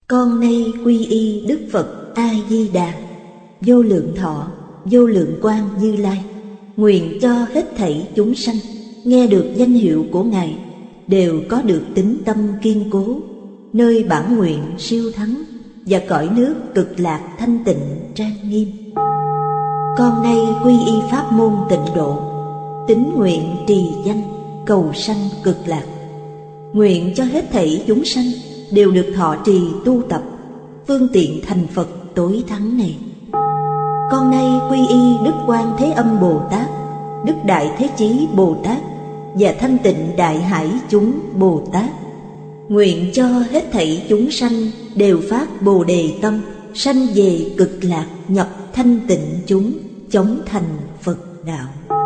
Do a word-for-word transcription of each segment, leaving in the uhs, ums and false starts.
Con nay quy y Đức Phật A-di-đà, vô lượng thọ, vô lượng quang Như Lai. Nguyện cho hết thảy chúng sanh nghe được danh hiệu của Ngài đều có được tín tâm kiên cố, nơi bản nguyện siêu thắng và cõi nước cực lạc thanh tịnh trang nghiêm. Con nay quy y pháp môn tịnh độ, tín nguyện trì danh cầu sanh cực lạc. Nguyện cho hết thảy chúng sanh đều được thọ trì tu tập phương tiện thành Phật tối thắng này. Con nay quy y Đức Quan Thế Âm Bồ Tát, Đức Đại Thế Chí Bồ Tát và Thanh Tịnh Đại Hải chúng Bồ Tát. Nguyện cho hết thảy chúng sanh đều phát Bồ Đề tâm, sanh về cực lạc nhập thanh tịnh chúng, chóng thành Phật đạo.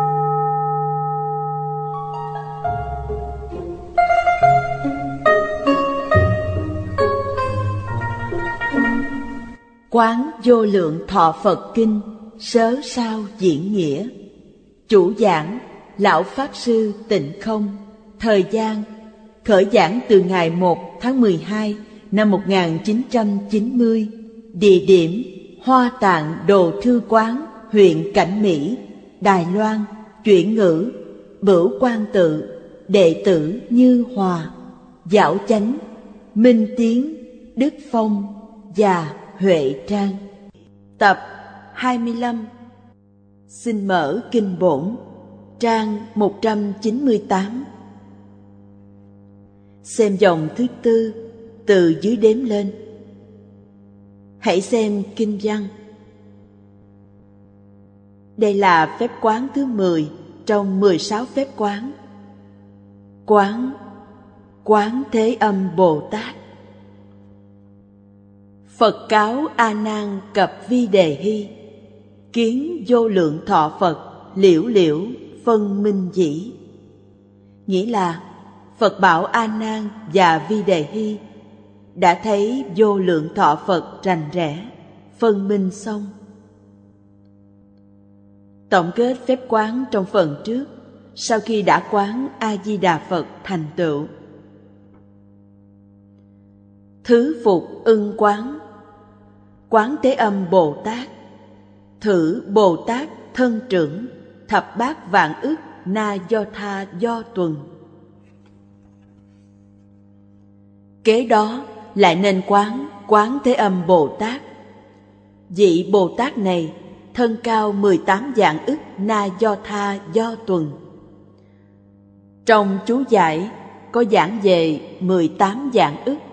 Quán Vô Lượng Thọ Phật Kinh sớ sao diễn nghĩa. Chủ giảng Lão Pháp Sư Tịnh Không. Thời gian khởi giảng từ ngày một tháng mười hai năm một nghìn chín trăm chín mươi. Địa điểm Hoa Tạng Đồ Thư Quán, huyện Cảnh Mỹ, Đài Loan. Chuyển ngữ Bửu Quan Tự, đệ tử Như Hòa, Giảo Chánh, Minh Tiến, Đức Phong và Huệ Trang. Tập hai mươi lăm. Xin mở kinh bổn, trang một trăm chín mươi tám. Xem dòng thứ tư từ dưới đếm lên. Hãy xem kinh văn. Đây là phép quán thứ mười trong mười sáu phép quán. Quán Quán Thế Âm Bồ Tát. Phật cáo A Nan cập Vi Đề Hy, kiến vô lượng thọ Phật liễu liễu phân minh dĩ. Nghĩa là Phật bảo A Nan và Vi Đề Hy đã thấy vô lượng thọ Phật rành rẽ, phân minh xong. Tổng kết phép quán trong phần trước, sau khi đã quán A Di Đà Phật thành tựu. Thứ phục ưng quán. Quán Thế Âm Bồ Tát, thử Bồ Tát thân trưởng, thập bát vạn ức na do tha do tuần. Kế đó lại nên quán Quán Thế Âm Bồ Tát. Vị Bồ Tát này thân cao mười tám vạn ức na do tha do tuần. Trong chú giải có giảng về mười tám vạn ức.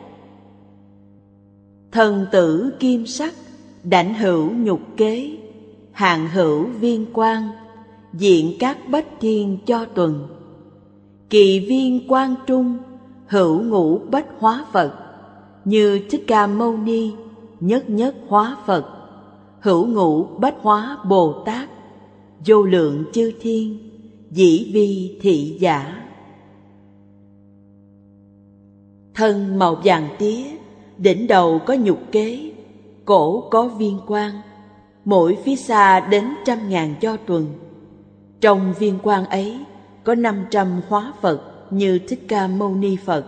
Thần tử kim sắc, đảnh hữu nhục kế, hạng hữu viên quang, diện các bách thiên cho tuần. Kỳ viên quang trung, hữu ngũ bách hóa Phật, như Thích Ca Mâu Ni, nhất nhất hóa Phật, hữu ngũ bách hóa Bồ Tát, vô lượng chư thiên, dĩ vi thị giả. Thân màu vàng tía, đỉnh đầu có nhục kế, cổ có viên quang, mỗi phía xa đến trăm ngàn do tuần. Trong viên quang ấy có năm trăm hóa Phật như Thích Ca Mâu Ni Phật.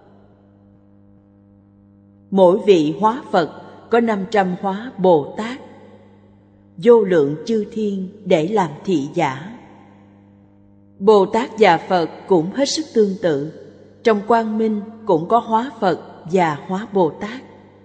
Mỗi vị hóa Phật có năm trăm hóa Bồ Tát, vô lượng chư thiên để làm thị giả. Bồ Tát và Phật cũng hết sức tương tự. Trong quang minh cũng có hóa Phật và hóa Bồ Tát.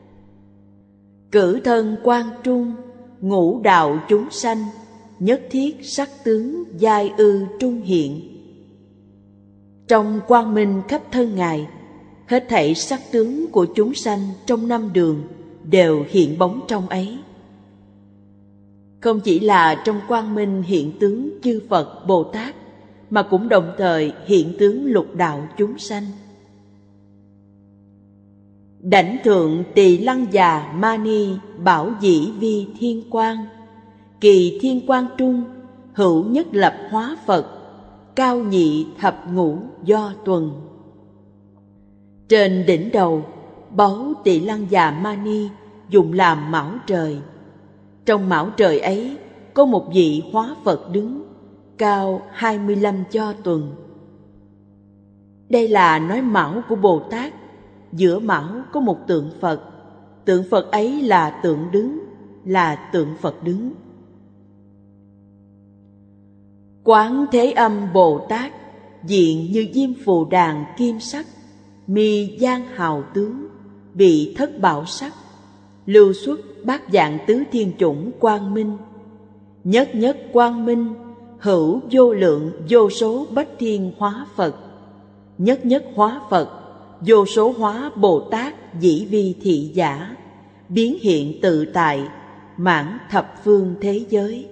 Cử thân quang trung, ngũ đạo chúng sanh, nhất thiết sắc tướng giai ư trung hiện. Trong quang minh khắp thân Ngài, hết thảy sắc tướng của chúng sanh trong năm đường đều hiện bóng trong ấy. Không chỉ là trong quang minh hiện tướng chư Phật Bồ Tát, mà cũng đồng thời hiện tướng lục đạo chúng sanh. Đảnh thượng tỳ lăng già mani bảo dĩ vi thiên quang, kỳ thiên quang trung, hữu nhất lập hóa Phật, cao nhị thập ngũ do tuần. Trên đỉnh đầu, báu tỳ lăng già mani dùng làm mão trời. Trong mão trời ấy có một vị hóa Phật đứng, cao hai mươi lăm cho tuần. Đây là nói mão của Bồ Tát. Giữa mão có một tượng Phật, tượng Phật ấy là tượng đứng, là tượng Phật đứng. Quán Thế Âm Bồ Tát diện như diêm phù đàn kim sắc, mi giang hào tướng, bị thất bảo sắc, lưu xuất bát dạng tứ thiên chủng quang minh. Nhất nhất quang minh, hữu vô lượng vô số bách thiên hóa Phật. Nhất nhất hóa Phật, vô số hóa Bồ Tát dĩ vi thị giả, biến hiện tự tại, mãn thập phương thế giới.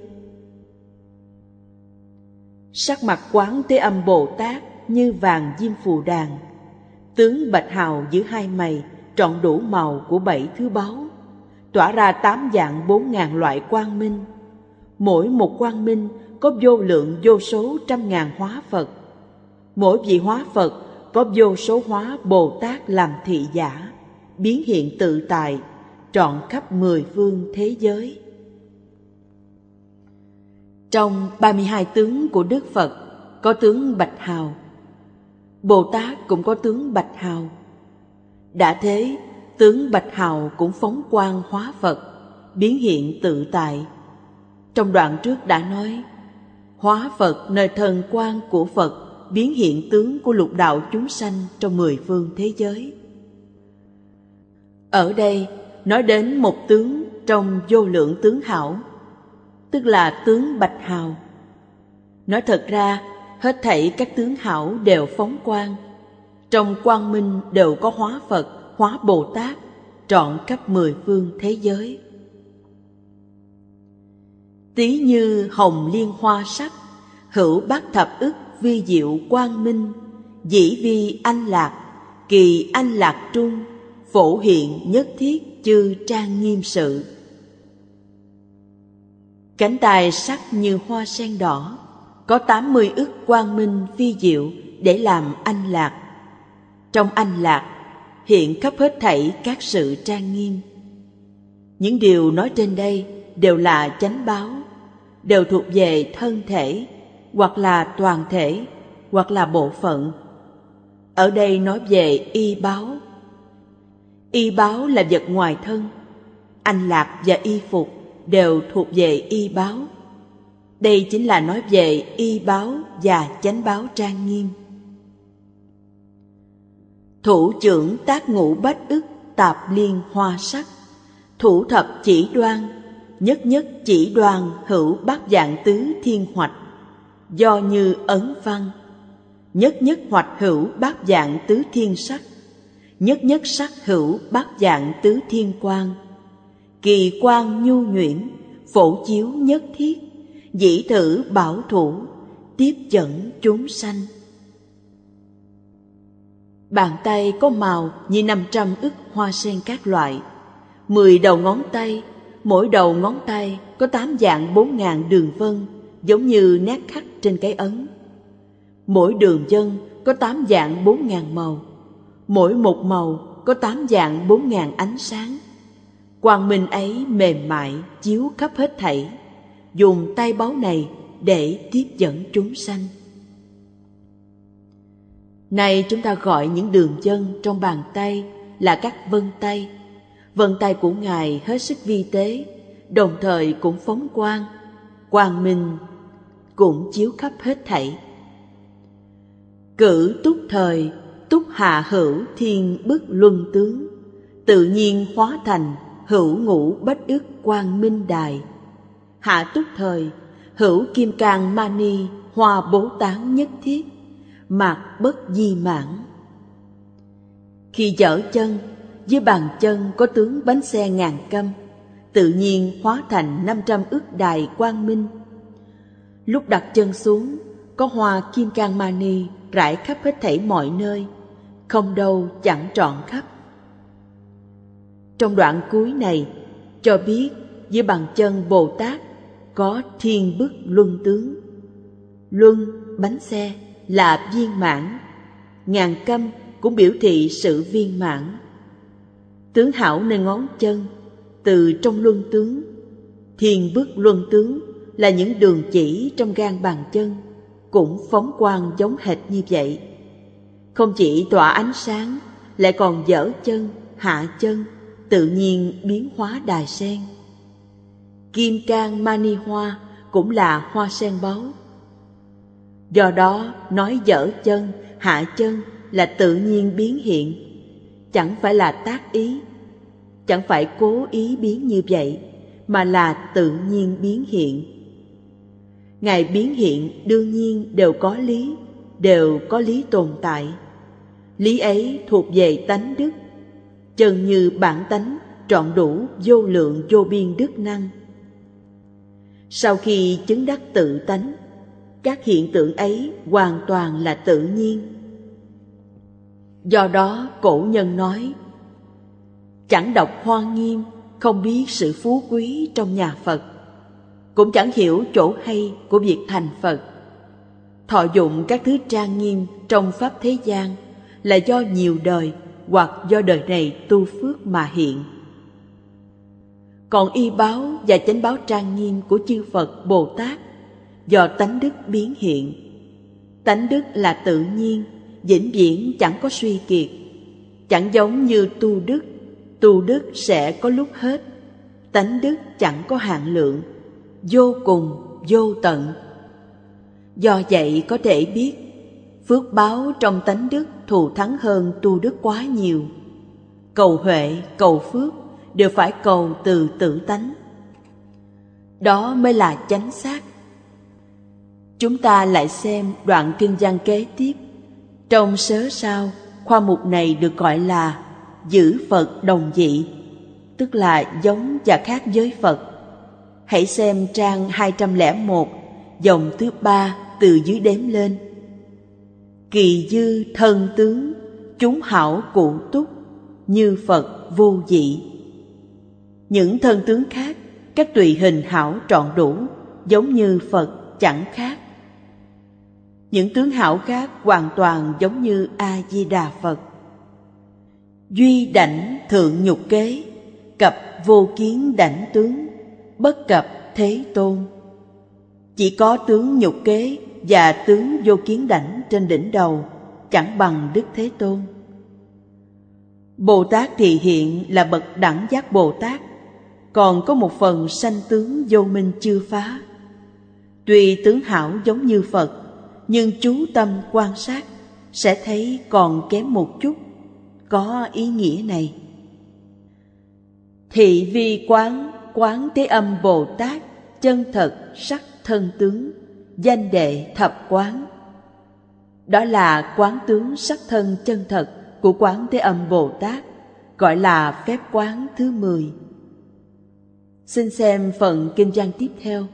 Sắc mặt Quán Thế Âm Bồ Tát như vàng diêm phù đàn, tướng bạch hào giữa hai mày trọn đủ màu của bảy thứ báu, tỏa ra tám dạng bốn ngàn loại quang minh. Mỗi một quang minh có vô lượng vô số trăm ngàn hóa Phật. Mỗi vị hóa Phật có vô số hóa Bồ Tát làm thị giả, biến hiện tự tại, trọn khắp mười phương thế giới. Trong ba mươi hai tướng của Đức Phật có tướng bạch hào. Bồ Tát cũng có tướng bạch hào. Đã thế, tướng bạch hào cũng phóng quang hóa Phật, biến hiện tự tại. Trong đoạn trước đã nói, hóa Phật nơi thần quang của Phật, biến hiện tướng của lục đạo chúng sanh trong mười phương thế giới. Ở đây nói đến một tướng trong vô lượng tướng hảo, tức là tướng bạch hào. Nói thật ra, hết thảy các tướng hảo đều phóng quang. Trong quang minh đều có hóa Phật, hóa Bồ Tát, trọn khắp mười phương thế giới. Tí như hồng liên hoa sắc, hữu bát thập ức vi diệu quang minh, dĩ vi anh lạc, kỳ anh lạc trung, phổ hiện nhất thiết chư trang nghiêm sự. Cánh tay sắc như hoa sen đỏ, có tám mươi ức quang minh phi diệu để làm anh lạc. Trong anh lạc hiện khắp hết thảy các sự trang nghiêm. Những điều nói trên đây đều là chánh báo, đều thuộc về thân thể, hoặc là toàn thể, hoặc là bộ phận. Ở đây nói về y báo. Y báo là vật ngoài thân. Anh lạc và y phục đều thuộc về y báo. Đây chính là nói về y báo và chánh báo trang nghiêm. Thủ trưởng tác ngũ bách ức tạp liên hoa sắc, thủ thập chỉ đoan, nhất nhất chỉ đoan hữu bát dạng tứ thiên hoạch, do như ấn văn. Nhất nhất hoạch hữu bát dạng tứ thiên sắc, nhất nhất sắc hữu bát dạng tứ thiên quang. Kỳ quang nhu nhuyễn, phổ chiếu nhất thiết, dĩ thử bảo thủ, tiếp dẫn chúng sanh. Bàn tay có màu như năm trăm ức hoa sen các loại. Mười đầu ngón tay, mỗi đầu ngón tay có tám dạng bốn ngàn đường vân, giống như nét khắc trên cái ấn. Mỗi đường vân có tám dạng bốn ngàn màu, mỗi một màu có tám dạng bốn ngàn ánh sáng. Quang minh ấy mềm mại chiếu khắp hết thảy, dùng tay báu này để tiếp dẫn chúng sanh. Này chúng ta gọi những đường vân trong bàn tay là các vân tay. Vân tay của Ngài hết sức vi tế, đồng thời cũng phóng quang, quang minh cũng chiếu khắp hết thảy. Cử túc thời, túc hạ hữu thiên bức luân tướng, tự nhiên hóa thành hữu ngũ bách ức quang minh đài. Hạ túc thời, hữu kim cang mani hoa bố tán nhất thiết, mạc bất di mãn. Khi dở chân, dưới bàn chân có tướng bánh xe ngàn câm, tự nhiên hóa thành năm trăm ức đài quang minh. Lúc đặt chân xuống, có hoa kim cang mani rải khắp hết thảy mọi nơi, không đâu chẳng trọn khắp. Trong đoạn cuối này cho biết dưới bàn chân Bồ Tát có thiên bức luân tướng. Luân, bánh xe là viên mãn, ngàn câm cũng biểu thị sự viên mãn. Tướng hảo nơi ngón chân, từ trong luân tướng. Thiên bức luân tướng là những đường chỉ trong gan bàn chân, cũng phóng quang giống hệt như vậy. Không chỉ tỏa ánh sáng, lại còn dở chân, hạ chân, tự nhiên biến hóa đài sen. Kim cang mani hoa cũng là hoa sen báu. Do đó nói dở chân, hạ chân là tự nhiên biến hiện, chẳng phải là tác ý, chẳng phải cố ý biến như vậy, mà là tự nhiên biến hiện. Ngài biến hiện đương nhiên đều có lý, đều có lý tồn tại. Lý ấy thuộc về tánh đức, chân như bản tánh trọn đủ vô lượng vô biên đức năng. Sau khi chứng đắc tự tánh, các hiện tượng ấy hoàn toàn là tự nhiên. Do đó cổ nhân nói, chẳng đọc Hoa Nghiêm, không biết sự phú quý trong nhà Phật, cũng chẳng hiểu chỗ hay của việc thành Phật. Thọ dụng các thứ trang nghiêm trong pháp thế gian là do nhiều đời hoặc do đời này tu phước mà hiện. Còn y báo và chánh báo trang nghiêm của chư Phật Bồ Tát do tánh đức biến hiện. Tánh đức là tự nhiên, vĩnh viễn chẳng có suy kiệt, chẳng giống như tu đức. Tu đức sẽ có lúc hết, tánh đức chẳng có hạn lượng, vô cùng, vô tận. Do vậy có thể biết, phước báo trong tánh đức thù thắng hơn tu đức quá nhiều. Cầu huệ, cầu phước đều phải cầu từ tự tánh. Đó mới là chánh xác. Chúng ta lại xem đoạn kinh văn kế tiếp. Trong sớ sao, khoa mục này được gọi là giữ Phật đồng dị, tức là giống và khác với Phật. Hãy xem trang hai trăm lẻ một, dòng thứ ba từ dưới đếm lên. Kỳ dư thân tướng, chúng hảo cụ túc, như Phật vô dị. Những thân tướng khác, các tùy hình hảo trọn đủ, giống như Phật chẳng khác. Những tướng hảo khác hoàn toàn giống như A-di-đà Phật. Duy đảnh thượng nhục kế, cập vô kiến đảnh tướng, bất cập thế tôn. Chỉ có tướng nhục kế và tướng vô kiến đảnh trên đỉnh đầu, chẳng bằng Đức Thế Tôn. Bồ Tát Thị Hiện là bậc đẳng giác Bồ Tát, còn có một phần sanh tướng vô minh chưa phá. Tuy tướng hảo giống như Phật, nhưng chú tâm quan sát sẽ thấy còn kém một chút. Có ý nghĩa này: thị vi quán, quán Thế Âm Bồ Tát, chân thật sắc thân tướng, danh đệ thập quán. Đó là quán tướng sắc thân chân thật của quán Thế Âm Bồ Tát, gọi là phép quán thứ mười. Xin xem phần kinh văn tiếp theo.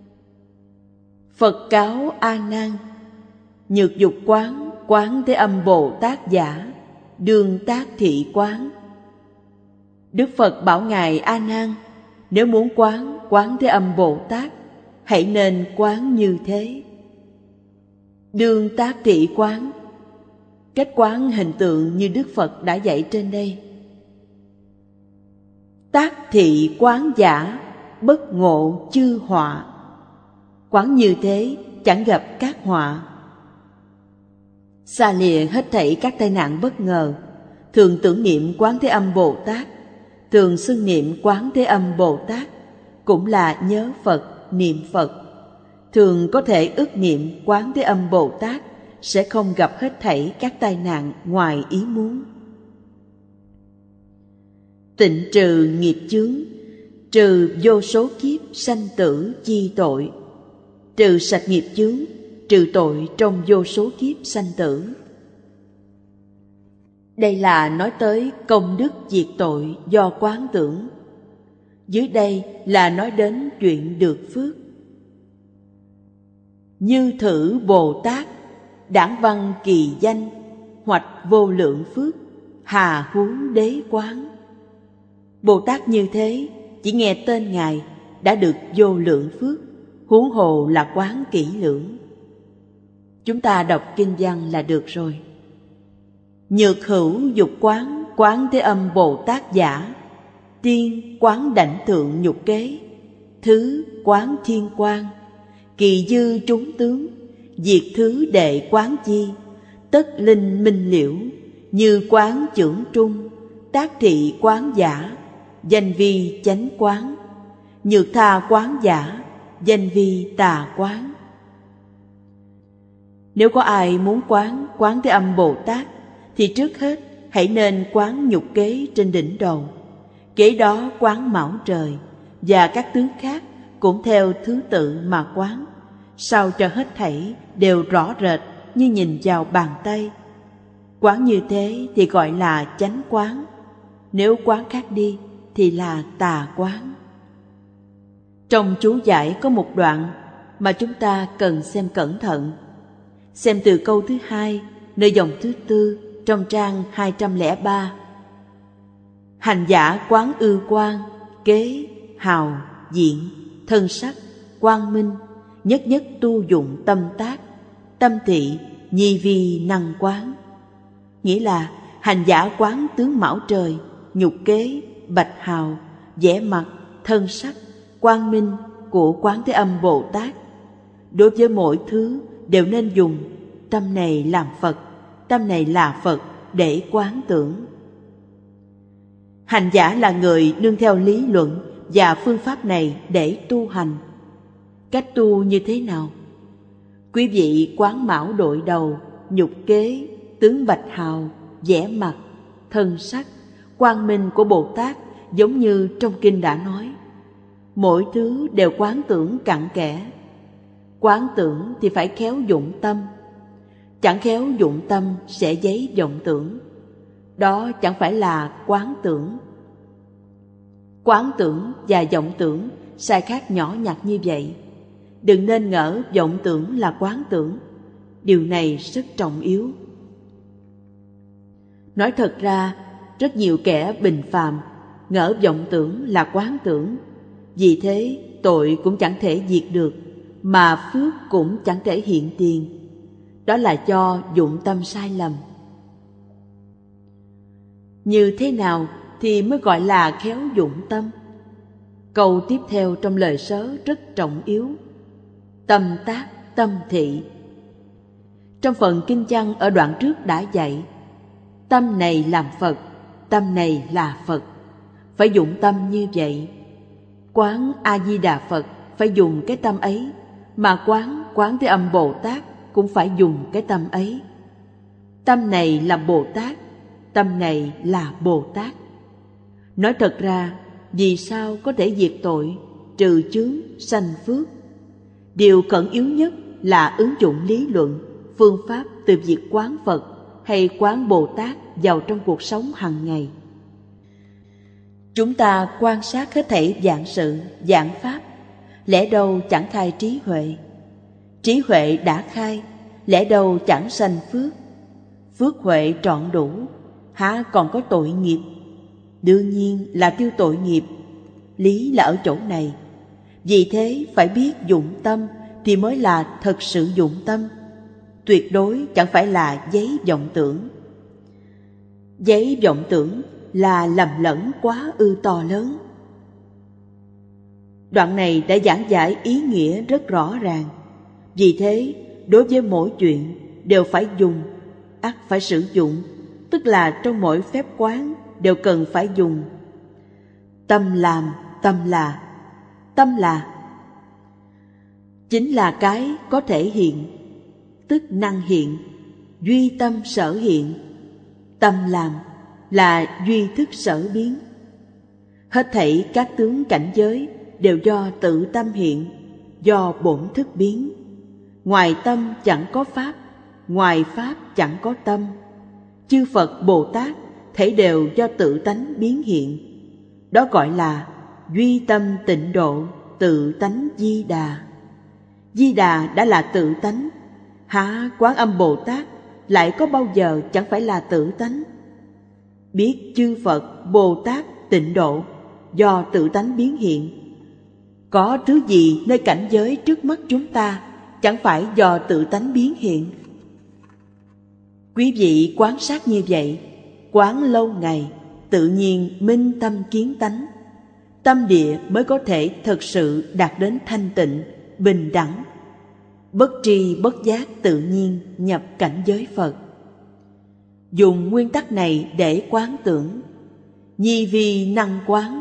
Phật cáo A Nan, nhược dục quán, quán Thế Âm Bồ Tát giả, đương tác thị quán. Đức Phật bảo ngài A Nan, nếu muốn quán quán Thế Âm Bồ Tát, hãy nên quán như thế. Đương tác thị quán, cách quán hình tượng như Đức Phật đã dạy trên đây. Tác thị quán giả, bất ngộ chư họa. Quán như thế chẳng gặp các họa. Xa lìa hết thảy các tai nạn bất ngờ, thường tưởng niệm quán Thế Âm Bồ Tát, thường xưng niệm quán Thế Âm Bồ Tát, cũng là nhớ Phật, niệm Phật. Thường có thể ức niệm quán Thế Âm Bồ Tát, sẽ không gặp hết thảy các tai nạn ngoài ý muốn. Tịnh trừ nghiệp chướng, trừ vô số kiếp sanh tử chi tội. Trừ sạch nghiệp chướng, trừ tội trong vô số kiếp sanh tử. Đây là nói tới công đức diệt tội do quán tưởng. Dưới đây là nói đến chuyện được phước. Như thử Bồ Tát, đảng văn kỳ danh, hoạch vô lượng phước, hà huống đế quán. Bồ Tát như thế, chỉ nghe tên Ngài đã được vô lượng phước, huống hồ là quán kỹ lưỡng. Chúng ta đọc kinh văn là được rồi. Nhược hữu dục quán, quán Thế Âm Bồ Tát giả. Tiên quán đảnh thượng nhục kế, thứ quán thiên quang. Kỳ dư trúng tướng, diệt thứ đệ quán chi. Tất linh minh liễu, như quán chưởng trung. Tác thị quán giả, danh vi chánh quán. Nhược tha quán giả, danh vi tà quán. Nếu có ai muốn quán Quán Thế Âm Bồ Tát, thì trước hết hãy nên quán nhục kế trên đỉnh đầu, kế đó quán mão trời, và các tướng khác cũng theo thứ tự mà quán, sao cho hết thảy đều rõ rệt như nhìn vào bàn tay. Quán như thế thì gọi là chánh quán, nếu quán khác đi thì là tà quán. Trong chú giải có một đoạn mà chúng ta cần xem cẩn thận. Xem từ câu thứ hai, nơi dòng thứ tư trong trang hai trăm lẻ ba. Hành giả quán ư quan, kế, hào, diện, thân sắc, quang minh, nhất nhất tu dụng tâm tác, tâm thị, nhi vi năng quán. Nghĩa là hành giả quán tướng mão trời, nhục kế, bạch hào, vẻ mặt, thân sắc, quang minh của Quán Thế Âm Bồ Tát. Đối với mỗi thứ đều nên dùng tâm này làm Phật, tâm này là Phật để quán tưởng. Hành giả là người nương theo lý luận và phương pháp này để tu hành. Cách tu như thế nào? Quý vị quán mão đội đầu, nhục kế, tướng bạch hào, vẻ mặt, thân sắc, quang minh của Bồ Tát, giống như trong kinh đã nói. Mỗi thứ đều quán tưởng cặn kẽ. Quán tưởng thì phải khéo dụng tâm. Chẳng khéo dụng tâm sẽ giấy vọng tưởng. Đó chẳng phải là quán tưởng. Quán tưởng và vọng tưởng sai khác nhỏ nhặt như vậy. Đừng nên ngỡ vọng tưởng là quán tưởng. Điều này rất trọng yếu. Nói thật ra, rất nhiều kẻ bình phàm ngỡ vọng tưởng là quán tưởng. Vì thế tội cũng chẳng thể diệt được, mà phước cũng chẳng thể hiện tiền. Đó là do dụng tâm sai lầm. Như thế nào thì mới gọi là khéo dụng tâm? Câu tiếp theo trong lời sớ rất trọng yếu. Tâm tác, tâm thị. Trong phần kinh văn ở đoạn trước đã dạy, tâm này làm Phật, tâm này là Phật. Phải dụng tâm như vậy. Quán A-di-đà Phật phải dùng cái tâm ấy, mà quán Quán Thế Âm Bồ Tát cũng phải dùng cái tâm ấy. Tâm này là Bồ Tát, tâm này là Bồ Tát. Nói thật ra, vì sao có thể diệt tội, trừ chướng, sanh phước? Điều khẩn yếu nhất là ứng dụng lý luận, phương pháp từ việc quán Phật hay quán Bồ Tát vào trong cuộc sống hàng ngày. Chúng ta quan sát hết thảy vạn sự, vạn pháp, lẽ đâu chẳng khai trí huệ. Trí huệ đã khai, lẽ đâu chẳng sanh phước. Phước huệ trọn đủ, há còn có tội nghiệp? Đương nhiên là tiêu tội nghiệp. Lý là ở chỗ này. Vì thế phải biết dụng tâm thì mới là thật sự dụng tâm. Tuyệt đối chẳng phải là giấy vọng tưởng. Giấy vọng tưởng là lầm lẫn quá ư to lớn. Đoạn này đã giảng giải ý nghĩa rất rõ ràng. Vì thế, đối với mỗi chuyện đều phải dùng, ắt phải sử dụng, tức là trong mỗi phép quán đều cần phải dùng. Tâm làm, tâm là. Tâm là chính là cái có thể hiện, tức năng hiện, duy tâm sở hiện. Tâm làm là duy thức sở biến. Hết thảy các tướng cảnh giới đều do tự tâm hiện, do bổn thức biến. Ngoài tâm chẳng có pháp, ngoài pháp chẳng có tâm. Chư Phật Bồ Tát thể đều do tự tánh biến hiện. Đó gọi là duy tâm tịnh độ, tự tánh Di Đà. Di Đà đã là tự tánh, há Quán Âm Bồ Tát lại có bao giờ chẳng phải là tự tánh? Biết chư Phật Bồ Tát tịnh độ do tự tánh biến hiện. Có thứ gì nơi cảnh giới trước mắt chúng ta chẳng phải do tự tánh biến hiện? Quý vị quán sát như vậy, quán lâu ngày, tự nhiên minh tâm kiến tánh. Tâm địa mới có thể thực sự đạt đến thanh tịnh, bình đẳng. Bất tri bất giác tự nhiên nhập cảnh giới Phật. Dùng nguyên tắc này để quán tưởng. Nhi vi năng quán,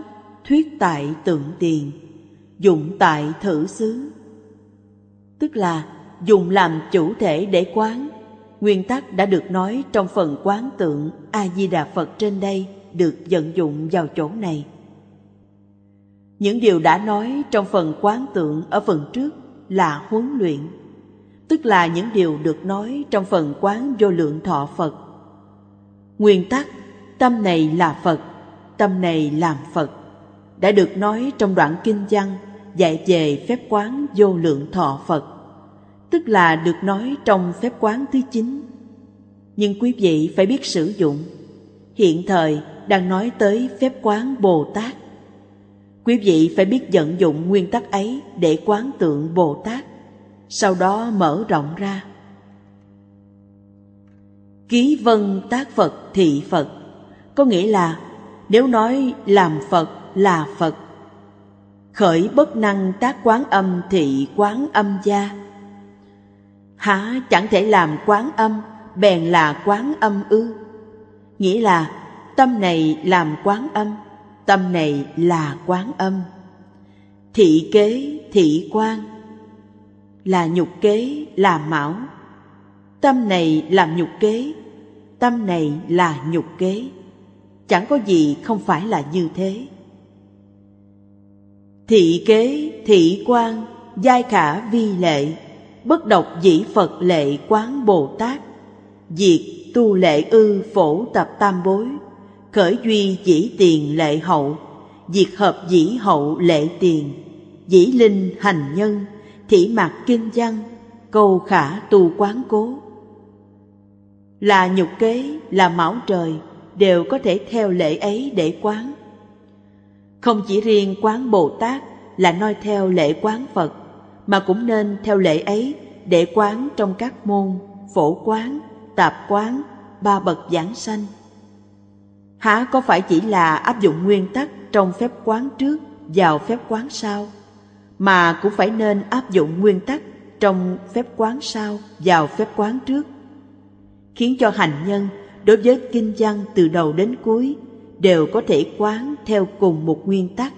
thuyết tại tượng tiền, dụng tại thử xứ. Tức là dùng làm chủ thể để quán. Nguyên tắc đã được nói trong phần quán tượng A-di-đà Phật trên đây được vận dụng vào chỗ này. Những điều đã nói trong phần quán tượng ở phần trước là huấn luyện, tức là những điều được nói trong phần quán vô lượng thọ Phật. Nguyên tắc tâm này là Phật, tâm này làm Phật đã được nói trong đoạn kinh văn dạy về phép quán vô lượng thọ Phật, tức là được nói trong phép quán thứ chín. Nhưng quý vị phải biết sử dụng. Hiện thời đang nói tới phép quán Bồ Tát. Quý vị phải biết vận dụng nguyên tắc ấy để quán tượng Bồ Tát, sau đó mở rộng ra. Ký vân tác Phật thị Phật, có nghĩa là nếu nói làm Phật là Phật, khởi bất năng tác quán âm thị quán âm gia. Hả chẳng thể làm quán âm, bèn là quán âm ư? Nghĩa là tâm này làm quán âm, tâm này là quán âm. Thị kế, thị quan là nhục kế, là mão. Tâm này làm nhục kế, tâm này là nhục kế. Chẳng có gì không phải là như thế. Thị kế, thị quan, giai khả vi lệ, bất độc dĩ Phật lệ quán Bồ Tát. Diệt tu lệ ư phổ tập tam bối, khởi duy dĩ tiền lệ hậu, diệt hợp dĩ hậu lệ tiền, dĩ linh hành nhân, thị mạc kinh văn, câu khả tu quán cố. Là nhục kế, là mão trời, đều có thể theo lệ ấy để quán. Không chỉ riêng quán Bồ Tát là noi theo lệ quán Phật, mà cũng nên theo lệ ấy để quán trong các môn phổ quán, tạp quán, ba bậc giảng sanh. Há có phải chỉ là áp dụng nguyên tắc trong phép quán trước vào phép quán sau, mà cũng phải nên áp dụng nguyên tắc trong phép quán sau vào phép quán trước, khiến cho hành nhân đối với kinh văn từ đầu đến cuối đều có thể quán theo cùng một nguyên tắc.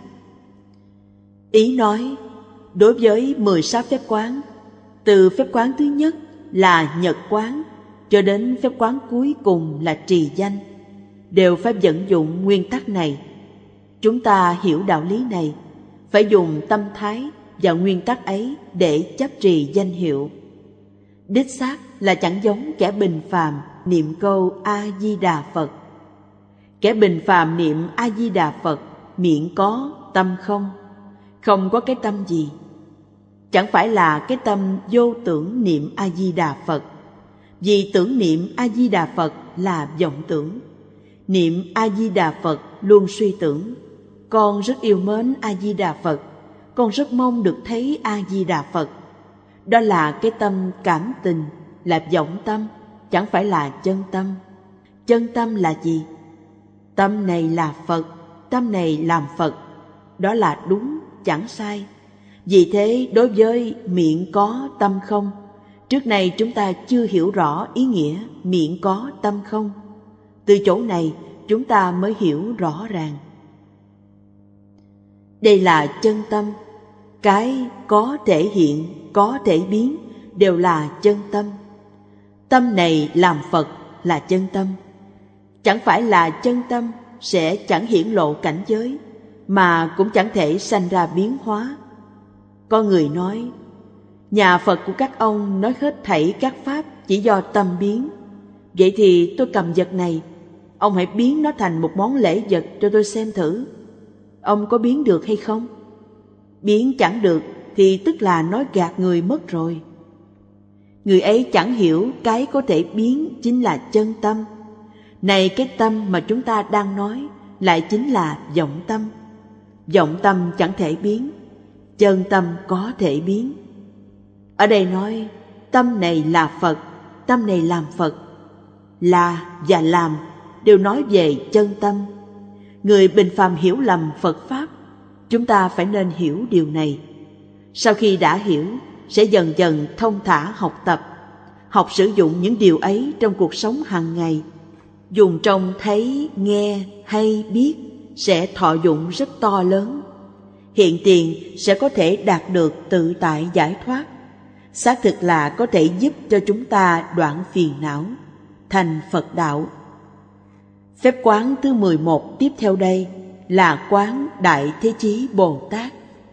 Ý nói, đối với mười sáu phép quán, từ phép quán thứ nhất là nhật quán cho đến phép quán cuối cùng là trì danh, đều phải vận dụng nguyên tắc này. Chúng ta hiểu đạo lý này, phải dùng tâm thái và nguyên tắc ấy để chấp trì danh hiệu. Đích xác là chẳng giống kẻ bình phàm niệm câu A-di-đà Phật. Kẻ bình phàm niệm A-di-đà Phật, miệng có, tâm không, không có cái tâm gì. Chẳng phải là cái tâm vô tưởng niệm A-di-đà Phật, vì tưởng niệm A-di-đà Phật là vọng tưởng. Niệm A-di-đà Phật luôn suy tưởng, con rất yêu mến A-di-đà Phật, con rất mong được thấy A-di-đà Phật. Đó là cái tâm cảm tình, là vọng tâm, chẳng phải là chân tâm. Chân tâm là gì? Tâm này là Phật, tâm này làm Phật. Đó là đúng, chẳng sai. Vì thế đối với miệng có tâm không, trước này chúng ta chưa hiểu rõ ý nghĩa miệng có tâm không. Từ chỗ này chúng ta mới hiểu rõ ràng. Đây là chân tâm. Cái có thể hiện, có thể biến đều là chân tâm. Tâm này làm Phật là chân tâm. Chẳng phải là chân tâm sẽ chẳng hiển lộ cảnh giới, mà cũng chẳng thể sanh ra biến hóa. Có người nói, nhà Phật của các ông nói hết thảy các pháp chỉ do tâm biến. Vậy thì tôi cầm vật này, ông hãy biến nó thành một món lễ vật cho tôi xem thử. Ông có biến được hay không? Biến chẳng được thì tức là nói gạt người mất rồi. Người ấy chẳng hiểu cái có thể biến chính là chân tâm. Này cái tâm mà chúng ta đang nói lại chính là vọng tâm. Vọng tâm chẳng thể biến, chân tâm có thể biến. Ở đây nói tâm này là Phật, tâm này làm Phật. Là và làm đều nói về chân tâm. Người bình phàm hiểu lầm Phật Pháp, chúng ta phải nên hiểu điều này. Sau khi đã hiểu, sẽ dần dần thông thả học tập, học sử dụng những điều ấy trong cuộc sống hàng ngày, dùng trong thấy, nghe hay biết, sẽ thọ dụng rất to lớn. Hiện tiền sẽ có thể đạt được tự tại giải thoát. Xác thực là có thể giúp cho chúng ta đoạn phiền não, thành Phật đạo. Phép quán thứ mười một tiếp theo đây là quán Đại Thế Chí Bồ Tát.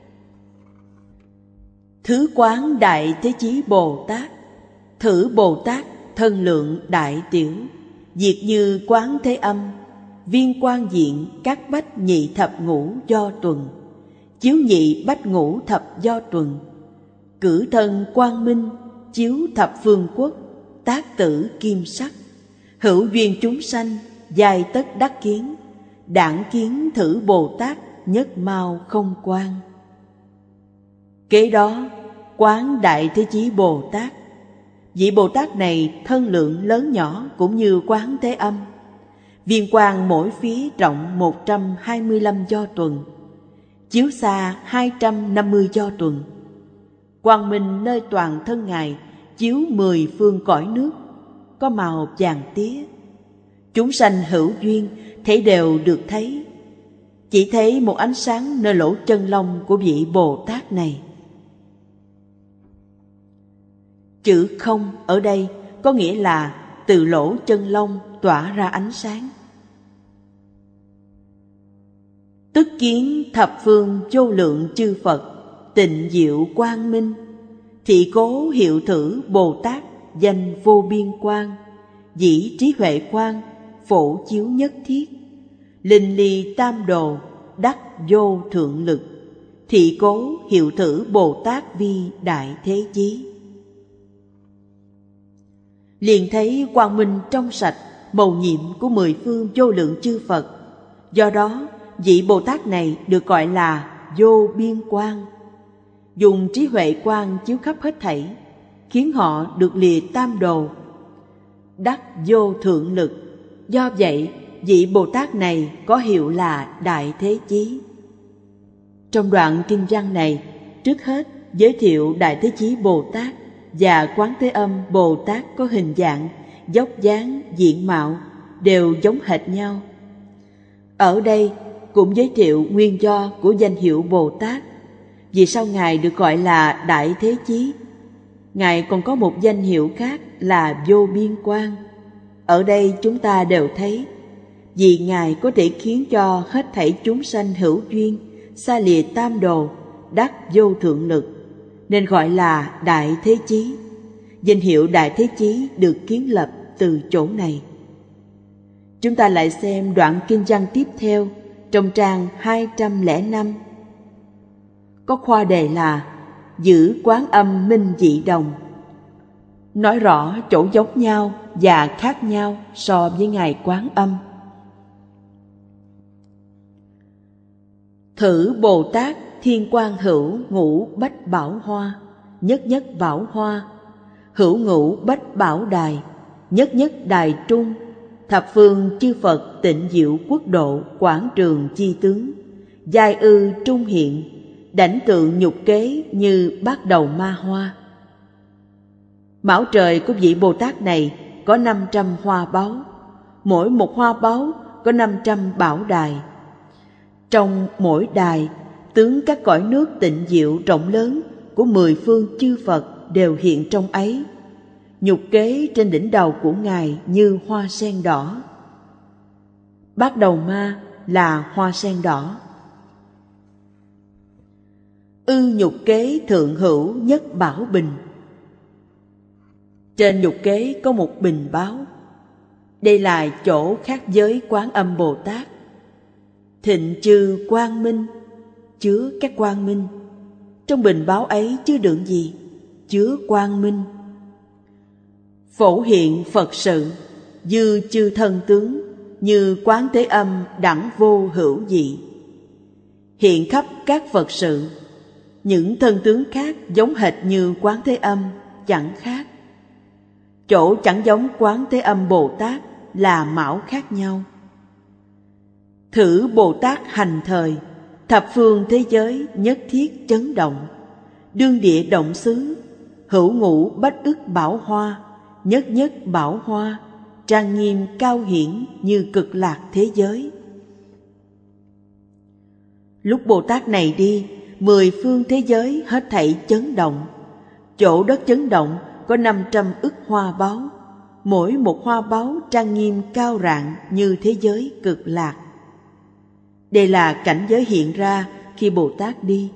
Thứ quán Đại Thế Chí Bồ Tát, thử Bồ Tát thân lượng đại tiểu, diệt như quán thế âm, viên quan diện các bách nhị thập ngũ do tuần, chiếu nhị bách ngũ thập do tuần, cử thân quang minh, chiếu thập phương quốc, tác tử kim sắc, hữu duyên chúng sanh, giai tất đắc kiến, đản kiến thử Bồ Tát nhất mau không quan. Kế đó, quán Đại Thế Chí Bồ Tát. Vị Bồ Tát này thân lượng lớn nhỏ cũng như quán thế âm, viên quang mỗi phía rộng một trăm hai mươi lăm do tuần, chiếu xa hai trăm năm mươi do tuần. Quang minh nơi toàn thân Ngài chiếu mười phương cõi nước, có màu vàng tía. Chúng sanh hữu duyên thấy đều được thấy, chỉ thấy một ánh sáng nơi lỗ chân lông của vị Bồ Tát này. Chữ không ở đây có nghĩa là từ lỗ chân lông tỏa ra ánh sáng. Tức kiến thập phương vô lượng chư Phật, tịnh diệu quang minh, thị cố hiệu thử Bồ Tát danh vô biên quang, dĩ trí huệ quang, phổ chiếu nhất thiết, linh ly tam đồ, đắc vô thượng lực, thị cố hiệu thử Bồ Tát vi Đại Thế Chí. Liền thấy quang minh trong sạch, mầu nhiệm của mười phương vô lượng chư Phật. Do đó, vị Bồ Tát này được gọi là vô biên quang. Dùng trí huệ quang chiếu khắp hết thảy, khiến họ được lìa tam đồ, đắc vô thượng lực. Do vậy, vị Bồ Tát này có hiệu là Đại Thế Chí. Trong đoạn kinh văn này, trước hết giới thiệu Đại Thế Chí Bồ Tát và Quán Thế Âm Bồ Tát có hình dạng, dốc dáng, diện mạo đều giống hệt nhau. Ở đây cũng giới thiệu nguyên do của danh hiệu Bồ Tát. Vì sao Ngài được gọi là Đại Thế Chí? Ngài còn có một danh hiệu khác là Vô Biên Quang. Ở đây chúng ta đều thấy, vì Ngài có thể khiến cho hết thảy chúng sanh hữu duyên, xa lìa tam đồ, đắc vô thượng lực, nên gọi là Đại Thế Chí. Danh hiệu Đại Thế Chí được kiến lập từ chỗ này. Chúng ta lại xem đoạn kinh văn tiếp theo trong trang hai trăm lẻ năm. Có khoa đề là giữ quán âm minh dị đồng, nói rõ chỗ giống nhau và khác nhau so với Ngài Quán Âm. Thử Bồ Tát thiên quang hữu ngũ bách bảo hoa, nhất nhất bảo hoa, hữu ngũ bách bảo đài, nhất nhất đài trung, thập phương chư Phật tịnh diệu quốc độ quảng trường chi tướng, giai ư trung hiện, đảnh tượng nhục kế như bát đầu ma hoa. Mão trời của vị Bồ Tát này có năm trăm hoa báu, mỗi một hoa báu có năm trăm bảo đài. Trong mỗi đài, tướng các cõi nước tịnh diệu rộng lớn của mười phương chư Phật đều hiện trong ấy. Nhục kế trên đỉnh đầu của Ngài như hoa sen đỏ. Bát đầu ma là hoa sen đỏ. Ư nhục kế thượng hữu nhất bảo bình. Trên nhục kế có một bình báo. Đây là chỗ khác giới Quán Âm Bồ Tát. Thịnh chư quang minh, chứa các quang minh. Trong bình báo ấy chứa đựng gì? Chứa quang minh. Phổ hiện Phật sự, dư chư thân tướng, như Quán Thế Âm đẳng vô hữu dị. Hiện khắp các Phật sự, những thân tướng khác giống hệt như Quán Thế Âm, chẳng khác. Chỗ chẳng giống Quán Thế Âm Bồ Tát là mão khác nhau. Thử Bồ Tát hành thời, thập phương thế giới nhất thiết chấn động, đương địa động xứ, hữu ngũ bách ức bảo hoa, nhất nhất bảo hoa, trang nghiêm cao hiển như cực lạc thế giới. Lúc Bồ Tát này đi, mười phương thế giới hết thảy chấn động. Chỗ đất chấn động có năm trăm ức hoa báu, mỗi một hoa báu trang nghiêm cao rạng như thế giới cực lạc. Đây là cảnh giới hiện ra khi Bồ Tát đi.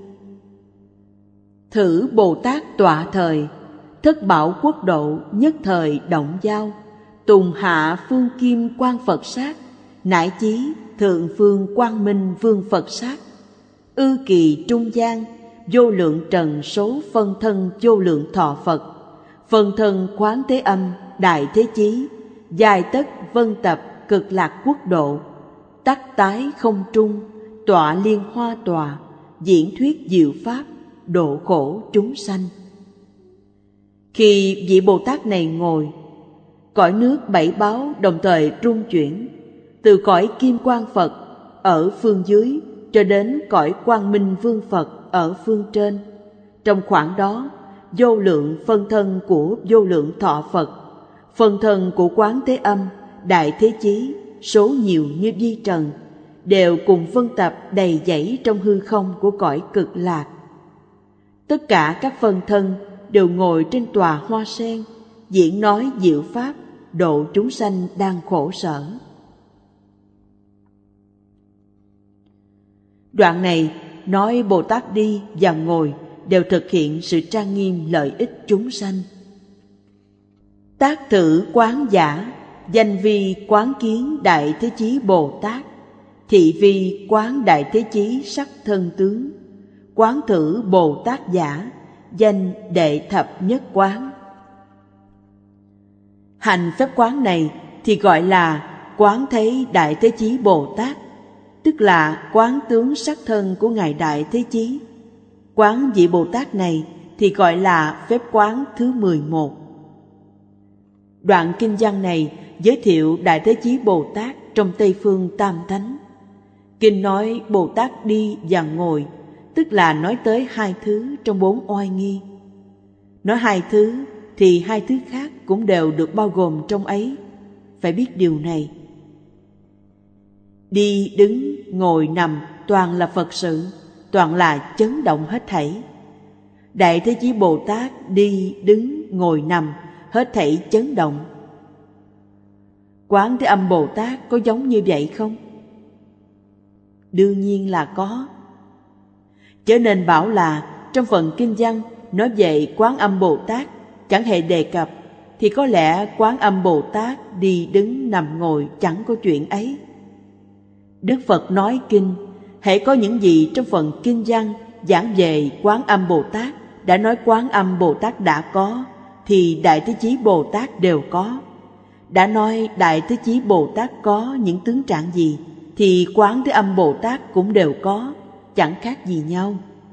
Thử Bồ Tát tọa thời, thất bảo quốc độ nhất thời động giao, tùng hạ phương kim quan Phật sát, nải chí thượng phương quang minh vương Phật sát, ư kỳ trung gian vô lượng trần số phân thân vô lượng thọ Phật, phân thân Quán Thế Âm đại thế chí, dài tất vân tập cực lạc quốc độ, tắc tái không trung, tọa liên hoa tòa, diễn thuyết diệu pháp, độ khổ chúng sanh. Khi vị Bồ Tát này ngồi, cõi nước bảy báo đồng thời rung chuyển, từ cõi kim quang Phật ở phương dưới cho đến cõi quang minh vương Phật ở phương trên. Trong khoảng đó, vô lượng phân thân của vô lượng thọ Phật, phân thân của Quán Thế Âm đại thế chí, số nhiều như vi trần, đều cùng vân tập đầy dẫy trong hư không của cõi cực lạc. Tất cả các phân thân đều ngồi trên tòa hoa sen, diễn nói diệu pháp, độ chúng sanh đang khổ sở. Đoạn này nói Bồ Tát đi và ngồi đều thực hiện sự trang nghiêm lợi ích chúng sanh. Tác thử quán giả, danh vi quán kiến đại thế chí Bồ Tát, thị vi quán đại thế chí sắc thân tướng, quán thử Bồ Tát giả, danh đệ thập nhất quán. Hành phép quán này thì gọi là quán thấy đại thế chí Bồ Tát, tức là quán tướng sắc thân của Ngài Đại Thế Chí. Quán vị Bồ Tát này thì gọi là phép quán thứ mười một. Đoạn kinh văn này giới thiệu Đại Thế Chí Bồ Tát trong Tây Phương Tam Thánh. Kinh nói Bồ Tát đi và ngồi, tức là nói tới hai thứ trong bốn oai nghi. Nói hai thứ thì hai thứ khác cũng đều được bao gồm trong ấy. Phải biết điều này. Đi, đứng, ngồi, nằm toàn là Phật sự, toàn là chấn động hết thảy. Đại Thế Chí Bồ Tát đi, đứng, ngồi, nằm hết thảy chấn động. Quán Thế Âm Bồ Tát có giống như vậy không? Đương nhiên là có. Cho nên bảo là trong phần kinh văn nói về Quán Âm Bồ Tát chẳng hề đề cập, thì có lẽ Quán Âm Bồ Tát đi, đứng, nằm, ngồi chẳng có chuyện ấy. Đức Phật nói kinh, hễ có những gì trong phần kinh văn giảng về Quán Âm Bồ Tát đã nói Quán Âm Bồ Tát đã có, thì Đại Thế Chí Bồ Tát đều có. Đã nói Đại Thế Chí Bồ Tát có những tướng trạng gì, thì Quán Thế Âm Bồ Tát cũng đều có, chẳng khác gì nhau.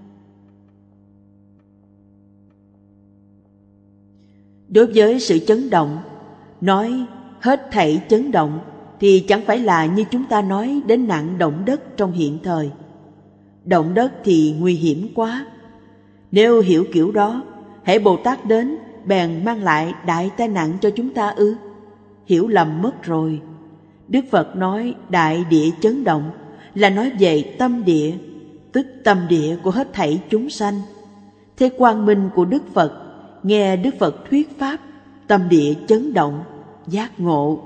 Đối với sự chấn động, nói hết thảy chấn động thì chẳng phải là như chúng ta nói đến nạn động đất trong hiện thời. Động đất thì nguy hiểm quá. Nếu hiểu kiểu đó, hễ Bồ Tát đến bèn mang lại đại tai nạn cho chúng ta ư? Hiểu lầm mất rồi. Đức Phật nói đại địa chấn động là nói về tâm địa, tức tâm địa của hết thảy chúng sanh. Thế quang minh của Đức Phật, nghe Đức Phật thuyết pháp, tâm địa chấn động, giác ngộ.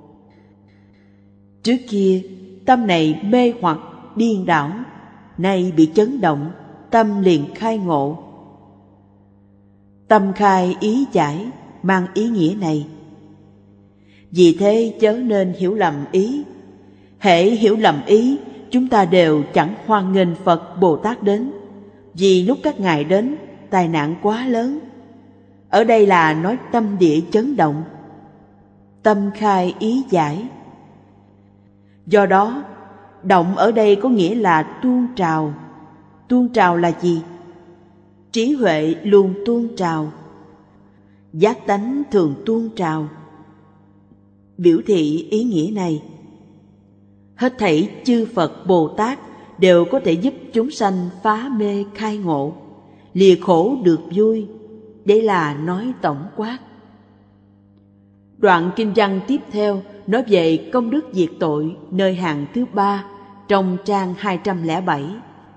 Trước kia, tâm này mê hoặc, điên đảo, nay bị chấn động, tâm liền khai ngộ. Tâm khai ý giải, mang ý nghĩa này. Vì thế chớ nên hiểu lầm ý. Hễ hiểu lầm ý, chúng ta đều chẳng hoan nghênh Phật Bồ Tát đến, vì lúc các ngài đến, tai nạn quá lớn. Ở đây là nói tâm địa chấn động, tâm khai ý giải. Do đó, động ở đây có nghĩa là tuôn trào. Tuôn trào là gì? Trí huệ luôn tuôn trào, giác tánh thường tuôn trào. Biểu thị ý nghĩa này. Hết thảy chư Phật Bồ Tát đều có thể giúp chúng sanh phá mê khai ngộ, lìa khổ được vui. Đây là nói tổng quát. Đoạn kinh văn tiếp theo nói về công đức diệt tội nơi hàng thứ ba trong trang hai trăm lẻ bảy.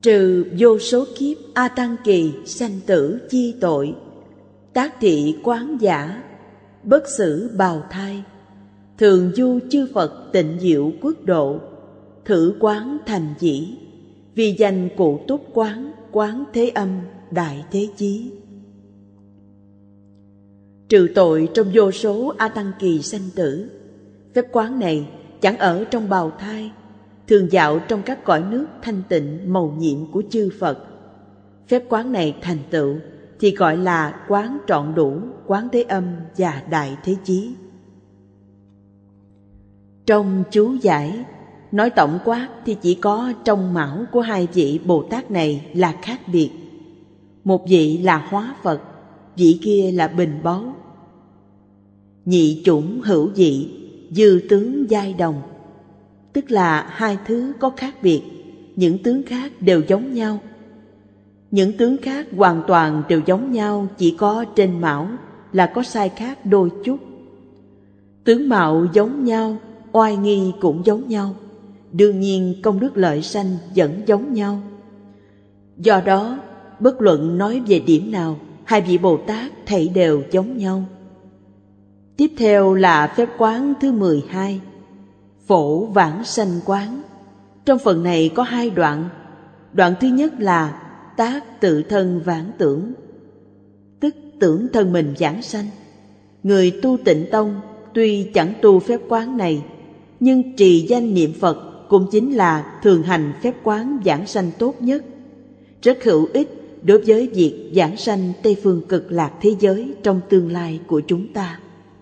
trừ vô số kiếp A Tăng Kỳ sanh tử chi tội, tác thị quán giả, bất xử bào thai, thường du chư Phật tịnh diệu quốc độ, thử quán thành dĩ, vì danh cụ túc quán, quán thế âm đại thế chí. Trừ tội trong vô số A Tăng Kỳ sanh tử, phép quán này chẳng ở trong bào thai, thường dạo trong các cõi nước thanh tịnh mầu nhiệm của chư Phật. Phép quán này thành tựu thì gọi là quán trọn đủ, quán thế âm và đại thế chí. Trong chú giải, nói tổng quát thì chỉ có trong mão của hai vị Bồ Tát này là khác biệt. Một vị là hóa Phật, vị kia là bình báu. Nhị chủng hữu dị, dư tướng giai đồng, tức là hai thứ có khác biệt, những tướng khác đều giống nhau. Những tướng khác hoàn toàn đều giống nhau, chỉ có trên mão là có sai khác đôi chút. Tướng mạo giống nhau, oai nghi cũng giống nhau, đương nhiên công đức lợi sanh vẫn giống nhau. Do đó, bất luận nói về điểm nào, hai vị Bồ Tát thảy đều giống nhau. Tiếp theo là phép quán thứ mười hai, phổ vãng sanh quán. Trong phần này có hai đoạn. Đoạn thứ nhất là tác tự thân vãng tưởng, tức tưởng thân mình vãng sanh. Người tu Tịnh Tông tuy chẳng tu phép quán này, nhưng trì danh niệm Phật cũng chính là thường hành phép quán vãng sanh tốt nhất, rất hữu ích đối với việc vãng sanh Tây phương cực lạc thế giới trong tương lai của chúng ta.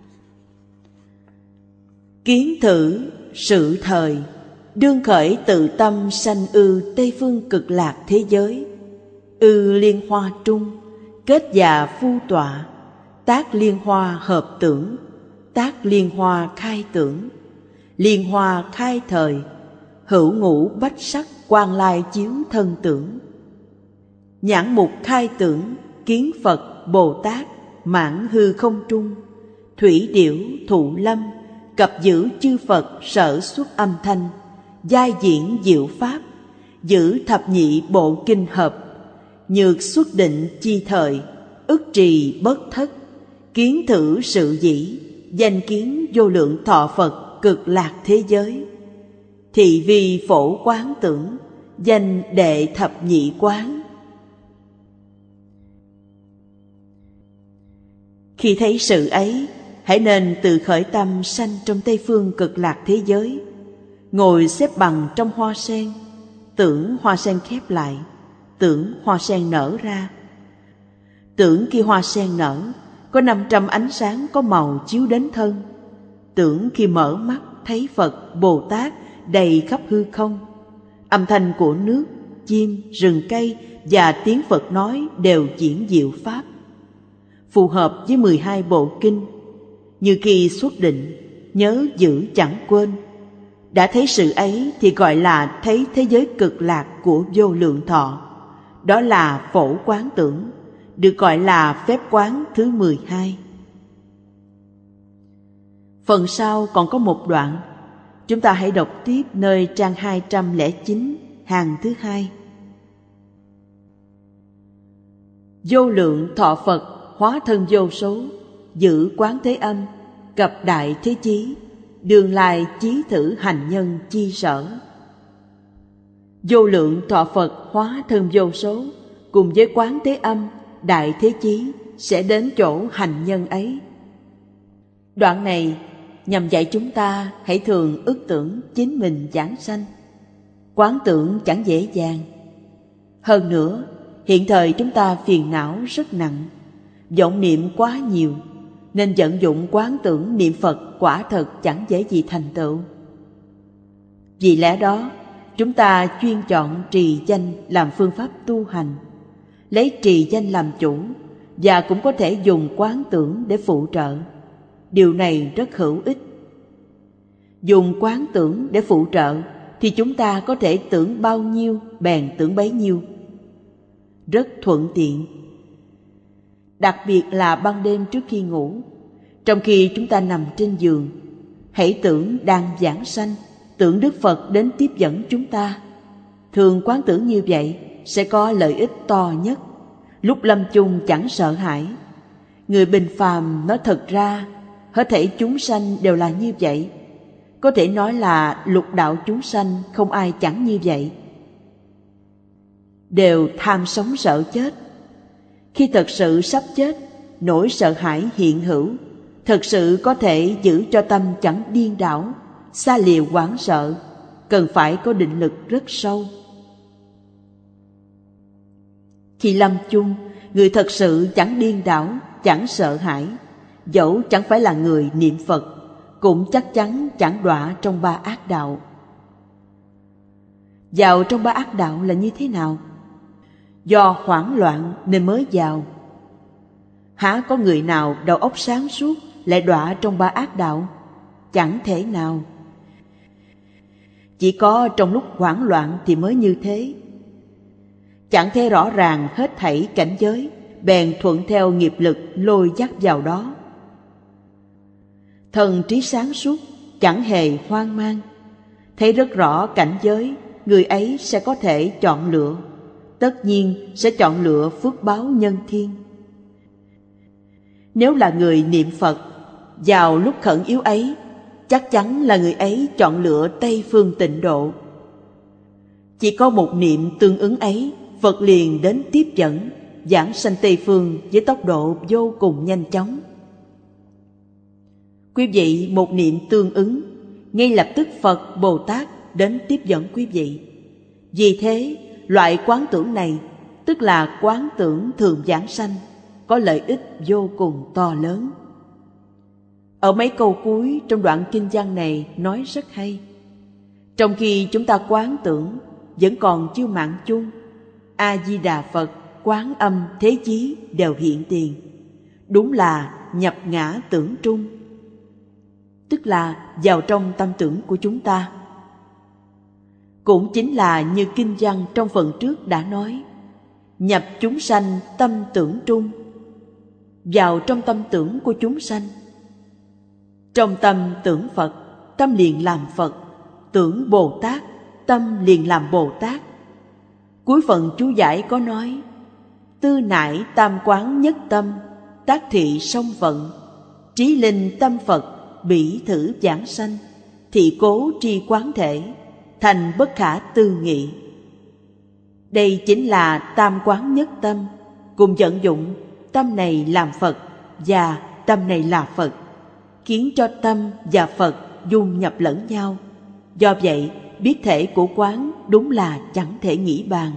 Kiến thử sự thời, đương khởi tự tâm sanh ư Tây phương cực lạc thế giới. Ư liên hoa trung, kết già phu tọa, tác liên hoa hợp tưởng, tác liên hoa khai tưởng, liên hoa khai thời, hữu ngũ bách sắc quang lai chiếu thân tưởng. Nhãn mục khai tưởng, kiến Phật Bồ Tát, mãn hư không trung, thủy điểu thụ lâm, cập giữ chư Phật sở xuất âm thanh, giai diễn diệu pháp, giữ thập nhị bộ kinh hợp, nhược xuất định chi thời, ức trì bất thất, kiến thử sự dĩ, danh kiến vô lượng thọ Phật cực lạc thế giới. Thị vi phổ quán tưởng, danh đệ thập nhị quán. Khi thấy sự ấy, hãy nên tự khởi tâm sanh trong Tây phương cực lạc thế giới, ngồi xếp bằng trong hoa sen, tưởng hoa sen khép lại, tưởng hoa sen nở ra. Tưởng khi hoa sen nở, có năm trăm ánh sáng có màu chiếu đến thân. Tưởng khi mở mắt thấy Phật, Bồ Tát đầy khắp hư không. Âm thanh của nước, chim, rừng cây và tiếng Phật nói đều diễn diệu pháp, phù hợp với mười hai bộ kinh. Như khi xuất định, nhớ giữ chẳng quên. Đã thấy sự ấy thì gọi là thấy thế giới cực lạc của vô lượng thọ. Đó là phổ quán tưởng, được gọi là phép quán thứ mười hai. Phần sau còn có một đoạn, chúng ta hãy đọc tiếp nơi trang hai trăm lẻ chín, hàng thứ hai. Vô lượng thọ Phật hóa thân vô số, giữ quán thế âm, cập đại thế chí, đường lai chí thử hành nhân chi sở. Vô lượng thọ Phật hóa thân vô số, cùng với quán thế âm, đại thế chí sẽ đến chỗ hành nhân ấy. Đoạn này nhằm dạy chúng ta hãy thường ước tưởng chính mình vãng sanh. Quán tưởng chẳng dễ dàng. Hơn nữa, hiện thời chúng ta phiền não rất nặng, vọng niệm quá nhiều, nên vận dụng quán tưởng niệm Phật quả thật chẳng dễ gì thành tựu. Vì lẽ đó, chúng ta chuyên chọn trì danh làm phương pháp tu hành, lấy trì danh làm chủ, và cũng có thể dùng quán tưởng để phụ trợ. Điều này rất hữu ích. Dùng quán tưởng để phụ trợ thì chúng ta có thể tưởng bao nhiêu bèn tưởng bấy nhiêu, rất thuận tiện. Đặc biệt là ban đêm trước khi ngủ, trong khi chúng ta nằm trên giường, hãy tưởng đang vãng sanh, tưởng Đức Phật đến tiếp dẫn chúng ta. Thường quán tưởng như vậy sẽ có lợi ích to nhất. Lúc lâm chung chẳng sợ hãi. Người bình phàm nói thật ra, hết thảy chúng sanh đều là như vậy. Có thể nói là lục đạo chúng sanh không ai chẳng như vậy. Đều tham sống sợ chết. Khi thật sự sắp chết, nỗi sợ hãi hiện hữu, thật sự có thể giữ cho tâm chẳng điên đảo, xa lìa hoảng sợ, cần phải có định lực rất sâu. Khi lâm chung, người thật sự chẳng điên đảo, chẳng sợ hãi, dẫu chẳng phải là người niệm Phật, cũng chắc chắn chẳng đọa trong ba ác đạo. Vào trong ba ác đạo là như thế nào? Do hoảng loạn nên mới vào. Há có người nào đầu óc sáng suốt lại đọa trong ba ác đạo? Chẳng thể nào. Chỉ có trong lúc hoảng loạn thì mới như thế. Chẳng thấy rõ ràng hết thảy cảnh giới, bèn thuận theo nghiệp lực lôi dắt vào đó. Thần trí sáng suốt, chẳng hề hoang mang, thấy rất rõ cảnh giới, người ấy sẽ có thể chọn lựa, tất nhiên sẽ chọn lựa phước báo nhân thiên. Nếu là người niệm Phật, vào lúc khẩn yếu ấy, chắc chắn là người ấy chọn lựa Tây Phương Tịnh Độ. Chỉ có một niệm tương ứng ấy, Phật liền đến tiếp dẫn, giảng sanh Tây Phương với tốc độ vô cùng nhanh chóng. Quý vị một niệm tương ứng, ngay lập tức Phật, Bồ Tát đến tiếp dẫn quý vị. Vì thế, loại quán tưởng này, tức là quán tưởng thường giảng sanh, có lợi ích vô cùng to lớn. Ở mấy câu cuối trong đoạn kinh văn này nói rất hay. Trong khi chúng ta quán tưởng, vẫn còn chưa mạng chung, A-di-đà Phật, Quán Âm, Thế Chí đều hiện tiền. Đúng là nhập ngã tưởng trung, tức là vào trong tâm tưởng của chúng ta. Cũng chính là như kinh văn trong phần trước đã nói, nhập chúng sanh tâm tưởng trung, vào trong tâm tưởng của chúng sanh. Trong tâm tưởng Phật, tâm liền làm Phật, tưởng Bồ Tát, tâm liền làm Bồ Tát. Cuối phần chú giải có nói, tư nải tam quán nhất tâm, tác thị song vận, trí linh tâm Phật, bỉ thử giảng sanh, thị cố tri quán thể, thành bất khả tư nghị. Đây chính là tam quán nhất tâm, cùng vận dụng tâm này làm Phật và tâm này là Phật, khiến cho tâm và Phật dung nhập lẫn nhau. Do vậy, biết thể của quán đúng là chẳng thể nghĩ bàn.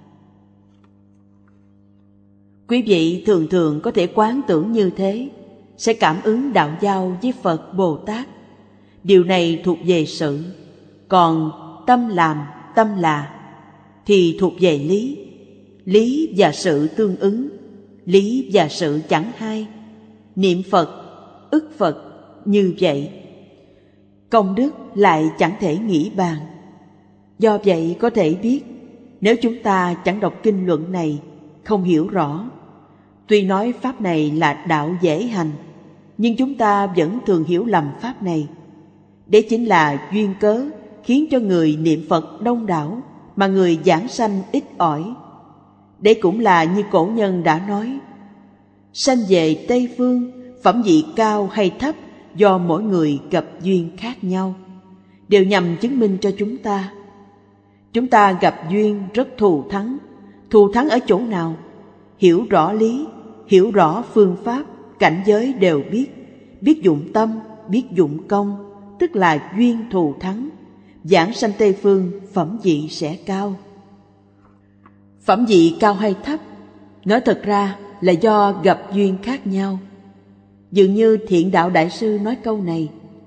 Quý vị thường thường có thể quán tưởng như thế, sẽ cảm ứng đạo giao với Phật Bồ Tát. Điều này thuộc về sự, còn tâm làm, tâm là thì thuộc về lý. Lý và sự tương ứng, lý và sự chẳng hai. Niệm Phật, ức Phật như vậy. Công đức lại chẳng thể nghĩ bàn. Do vậy có thể biết, nếu chúng ta chẳng đọc kinh luận này, không hiểu rõ, tuy nói pháp này là đạo dễ hành, nhưng chúng ta vẫn thường hiểu lầm pháp này. Đấy chính là duyên cớ khiến cho người niệm Phật đông đảo mà người giảng sanh ít ỏi. Đấy cũng là như cổ nhân đã nói, sanh về Tây Phương, phẩm vị cao hay thấp do mỗi người gặp duyên khác nhau, đều nhằm chứng minh cho chúng ta. Chúng ta gặp duyên rất thù thắng. Thù thắng ở chỗ nào? Hiểu rõ lý, hiểu rõ phương pháp, cảnh giới đều biết, biết dụng tâm, biết dụng công, tức là duyên thù thắng. Giảng sanh Tây Phương, phẩm vị sẽ cao. Phẩm vị cao hay thấp, nói thật ra là do gặp duyên khác nhau. Dường như Thiện Đạo Đại Sư nói câu này.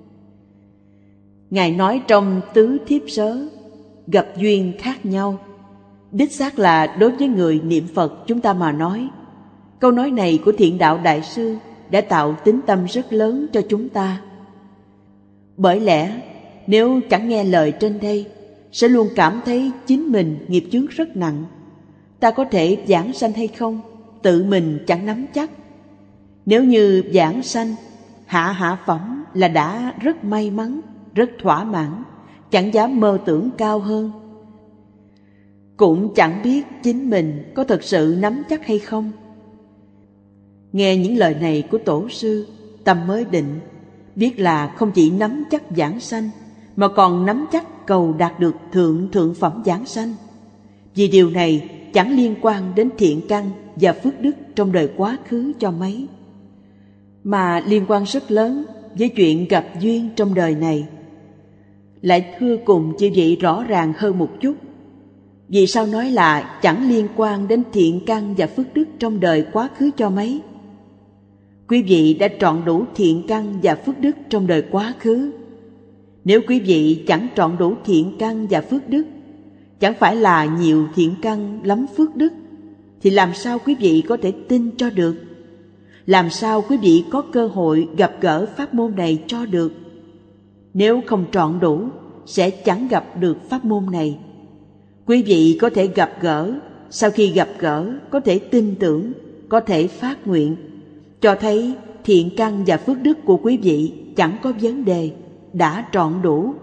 Ngài nói trong Tứ Thiếp Sớ, gặp duyên khác nhau. Đích xác là đối với người niệm Phật chúng ta mà nói, câu nói này của Thiện Đạo Đại Sư đã tạo tín tâm rất lớn cho chúng ta. Bởi lẽ nếu chẳng nghe lời trên đây, sẽ luôn cảm thấy chính mình nghiệp chướng rất nặng. Ta có thể giảng sanh hay không, tự mình chẳng nắm chắc. Nếu như giảng sanh, hạ hạ phẩm là đã rất may mắn, rất thỏa mãn, chẳng dám mơ tưởng cao hơn. cũng chẳng biết chính mình có thật sự nắm chắc hay không. Nghe những lời này của Tổ sư, tâm mới định, biết là không chỉ nắm chắc giảng sanh, mà còn nắm chắc cầu đạt được thượng thượng phẩm giảng sanh. Vì điều này chẳng liên quan đến thiện căn và phước đức trong đời quá khứ cho mấy, mà liên quan rất lớn với chuyện gặp duyên trong đời này. Lại thưa cùng chư vị rõ ràng hơn một chút. Vì sao nói là chẳng liên quan đến thiện căn và phước đức trong đời quá khứ cho mấy? Quý vị đã trọn đủ thiện căn và phước đức trong đời quá khứ. Nếu quý vị chẳng trọn đủ thiện căn và phước đức, chẳng phải là nhiều thiện căn lắm phước đức, thì làm sao quý vị có thể tin cho được? Làm sao quý vị có cơ hội gặp gỡ pháp môn này cho được? Nếu không trọn đủ, sẽ chẳng gặp được pháp môn này. Quý vị có thể gặp gỡ, sau khi gặp gỡ có thể tin tưởng, có thể phát nguyện, cho thấy thiện căn và phước đức của quý vị chẳng có vấn đề, đã trọn đủ.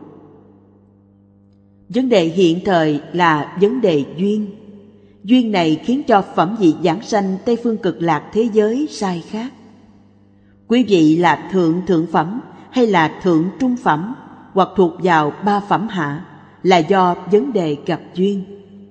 Vấn đề hiện thời là vấn đề duyên. Duyên này khiến cho phẩm vị giảng sanh Tây Phương Cực Lạc thế giới sai khác. Quý vị là thượng thượng phẩm hay là thượng trung phẩm, hoặc thuộc vào ba phẩm hạ, là do vấn đề gặp duyên.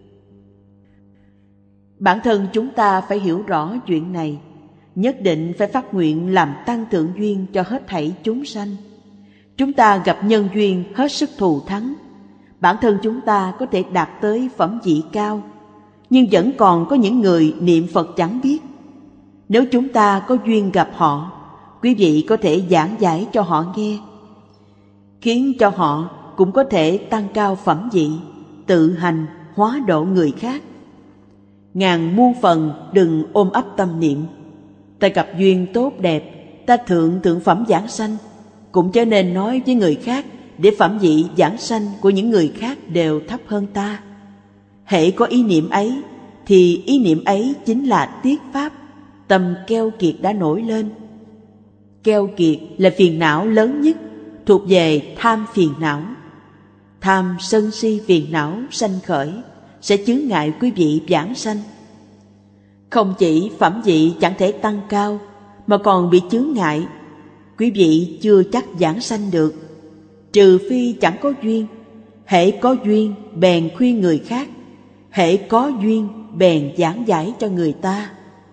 Bản thân chúng ta phải hiểu rõ chuyện này, nhất định phải phát nguyện làm tăng thượng duyên cho hết thảy chúng sanh. Chúng ta gặp nhân duyên hết sức thù thắng, bản thân chúng ta có thể đạt tới phẩm vị cao, nhưng vẫn còn có những người niệm Phật chẳng biết. Nếu chúng ta có duyên gặp họ, quý vị có thể giảng giải cho họ nghe, khiến cho họ cũng có thể tăng cao phẩm vị, tự hành hóa độ người khác. Ngàn muôn phần đừng ôm ấp tâm niệm ta gặp duyên tốt đẹp, ta thượng thượng phẩm giảng sanh, cũng chớ nên nói với người khác để phẩm vị giảng sanh của những người khác đều thấp hơn ta. Hễ có ý niệm ấy thì ý niệm ấy chính là tiết pháp, tâm keo kiệt đã nổi lên. Keo kiệt là phiền não lớn nhất, thuộc về tham phiền não. Tham sân si phiền não sanh khởi sẽ chướng ngại quý vị giảng sanh. Không chỉ phẩm vị chẳng thể tăng cao, mà còn bị chướng ngại, quý vị chưa chắc giảng sanh được, trừ phi chẳng có duyên. Hễ có duyên bèn khuyên người khác, hễ có duyên bèn giảng giải cho người ta.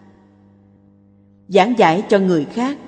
Giảng giải cho người khác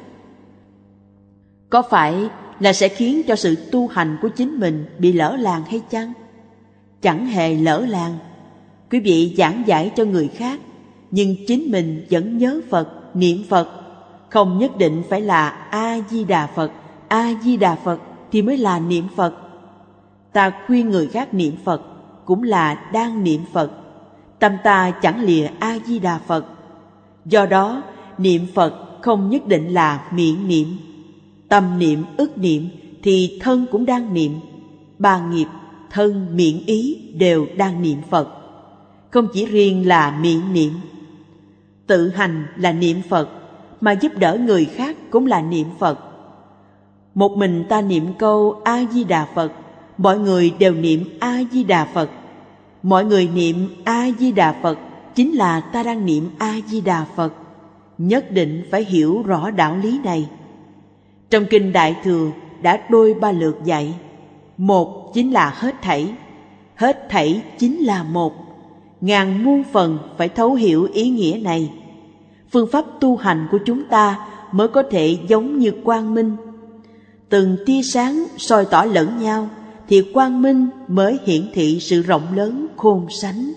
có phải là sẽ khiến cho sự tu hành của chính mình bị lỡ làng hay chăng? Chẳng hề lỡ làng. Quý vị giảng giải cho người khác, nhưng chính mình vẫn nhớ Phật, niệm Phật. Không nhất định phải là A-di-đà Phật, A-di-đà Phật thì mới là niệm Phật. Ta khuyên người khác niệm Phật cũng là đang niệm Phật, tâm ta chẳng lìa A-di-đà Phật. Do đó, niệm Phật không nhất định là miệng niệm. Tâm niệm, ức niệm thì thân cũng đang niệm. Ba nghiệp, thân, miệng, ý đều đang niệm Phật, không chỉ riêng là miệng niệm. Tự hành là niệm Phật, mà giúp đỡ người khác cũng là niệm Phật. Một mình ta niệm câu A-di-đà Phật, mọi người đều niệm A-di-đà Phật. Mọi người niệm A-di-đà Phật chính là ta đang niệm A-di-đà Phật. Nhất định phải hiểu rõ đạo lý này. Trong Kinh Đại Thừa đã đôi ba lượt dạy. Một chính là hết thảy, hết thảy chính là một. Ngàn muôn phần phải thấu hiểu ý nghĩa này. Phương pháp tu hành của chúng ta mới có thể giống như quang minh. Từng tia sáng soi tỏ lẫn nhau thì quang minh mới hiển thị sự rộng lớn khôn sánh.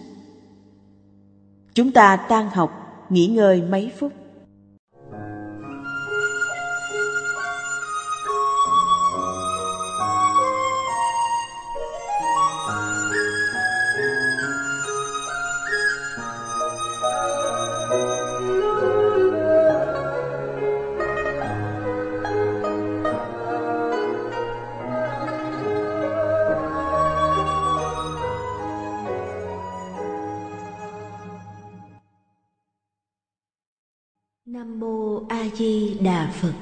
Chúng ta tan học, nghỉ ngơi mấy phút. Nam Mô A Di Đà Phật.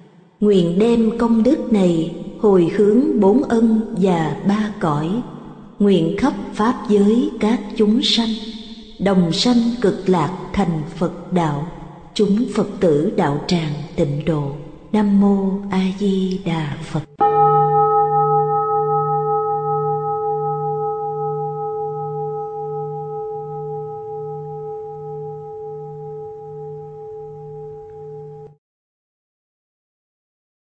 Nguyện đem công đức này hồi hướng bốn ân và ba cõi, nguyện khắp pháp giới các chúng sanh, đồng sanh cực lạc thành Phật đạo, chúng Phật tử đạo tràng tịnh độ. Nam mô A Di Đà Phật.